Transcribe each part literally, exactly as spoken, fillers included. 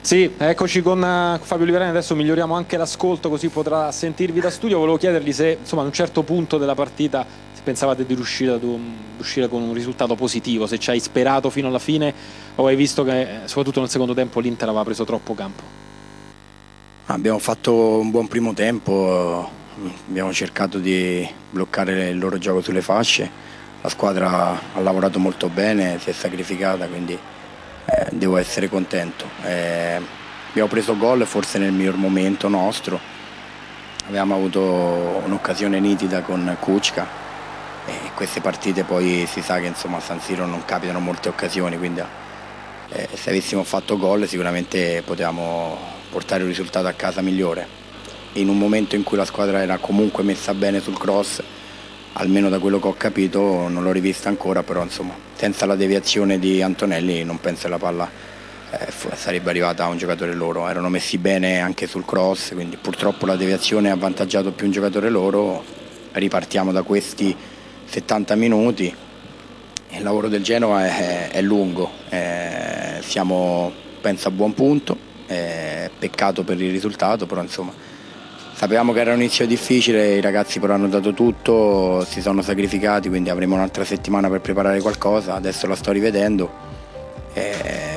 Sì, eccoci con uh, Fabio Liverani, adesso miglioriamo anche l'ascolto così potrà sentirvi da studio. Volevo chiedergli se insomma, a un certo punto della partita pensavate di riuscire, ad un, uscire con un risultato positivo, se ci hai sperato fino alla fine o hai visto che soprattutto nel secondo tempo l'Inter aveva preso troppo campo. Abbiamo fatto un buon primo tempo, abbiamo cercato di bloccare il loro gioco sulle fasce, la squadra ha lavorato molto bene, si è sacrificata, quindi eh, devo essere contento. Eh, abbiamo preso gol forse nel miglior momento nostro, abbiamo avuto un'occasione nitida con Kučka e queste partite poi si sa che insomma, a San Siro non capitano molte occasioni, quindi eh, se avessimo fatto gol sicuramente potevamo portare un risultato a casa migliore. In un momento in cui la squadra era comunque messa bene sul cross, almeno da quello che ho capito, non l'ho rivista ancora, però insomma senza la deviazione di Antonelli non penso che la palla eh, sarebbe arrivata a un giocatore loro. Erano messi bene anche sul cross, quindi purtroppo la deviazione ha avvantaggiato più un giocatore loro. Ripartiamo da questi settanta minuti. Il lavoro del Genova è, è lungo, eh, siamo penso a buon punto, eh, peccato per il risultato, però insomma sapevamo che era un inizio difficile, i ragazzi però hanno dato tutto, si sono sacrificati, quindi avremo un'altra settimana per preparare qualcosa, adesso la sto rivedendo, eh,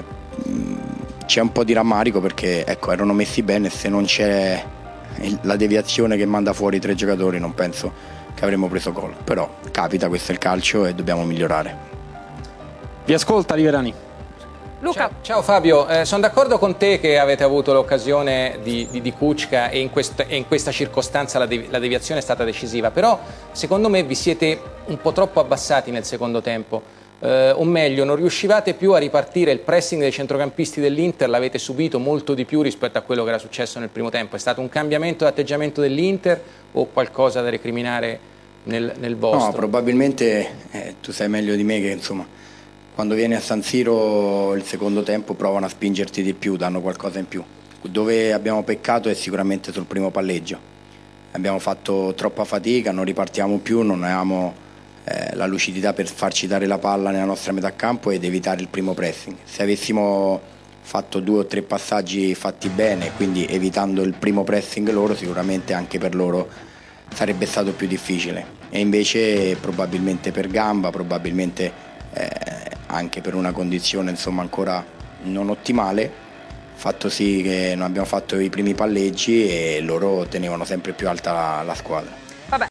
c'è un po' di rammarico perché ecco, erano messi bene, se non c'è la deviazione che manda fuori i tre giocatori non penso che avremmo preso gol, però capita, questo è il calcio e dobbiamo migliorare. Vi ascolta Liverani. Luca. Ciao, ciao Fabio, eh, sono d'accordo con te che avete avuto l'occasione di, di, di Kučka e in, quest, e in questa circostanza la, devi, la deviazione è stata decisiva, però secondo me vi siete un po' troppo abbassati nel secondo tempo, eh, o meglio non riuscivate più a ripartire, il pressing dei centrocampisti dell'Inter l'avete subito molto di più rispetto a quello che era successo nel primo tempo. È stato un cambiamento di atteggiamento dell'Inter o qualcosa da recriminare nel, nel vostro? No, probabilmente eh, tu sai meglio di me che insomma quando vieni a San Siro il secondo tempo provano a spingerti di più, danno qualcosa in più. Dove abbiamo peccato è sicuramente sul primo palleggio. Abbiamo fatto troppa fatica, non ripartiamo più, non avevamo eh, la lucidità per farci dare la palla nella nostra metà campo ed evitare il primo pressing. Se avessimo fatto due o tre passaggi fatti bene, quindi evitando il primo pressing loro, sicuramente anche per loro sarebbe stato più difficile. E invece probabilmente per gamba, probabilmente eh, anche per una condizione insomma ancora non ottimale, fatto sì che non abbiamo fatto i primi palleggi e loro tenevano sempre più alta la, la squadra.